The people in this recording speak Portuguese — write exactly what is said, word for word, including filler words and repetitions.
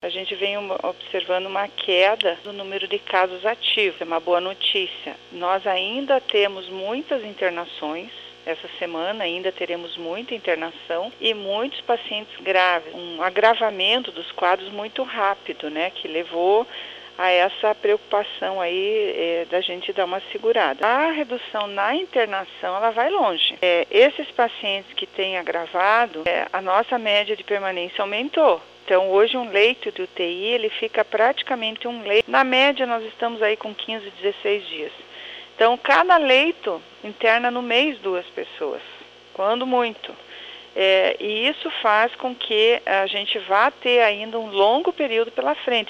A gente vem observando uma queda no número de casos ativos, é uma boa notícia. Nós ainda temos muitas internações, essa semana ainda teremos muita internação e muitos pacientes graves, um agravamento dos quadros muito rápido, né, que levou a essa preocupação aí é, da gente dar uma segurada. A redução na internação, ela vai longe. É, esses pacientes que têm agravado, é, a nossa média de permanência aumentou. Então, hoje um leito de U T I, ele fica praticamente um leito. Na média, nós estamos aí com quinze, dezesseis dias. Então, cada leito interna no mês duas pessoas, quando muito. É, e isso faz com que a gente vá ter ainda um longo período pela frente.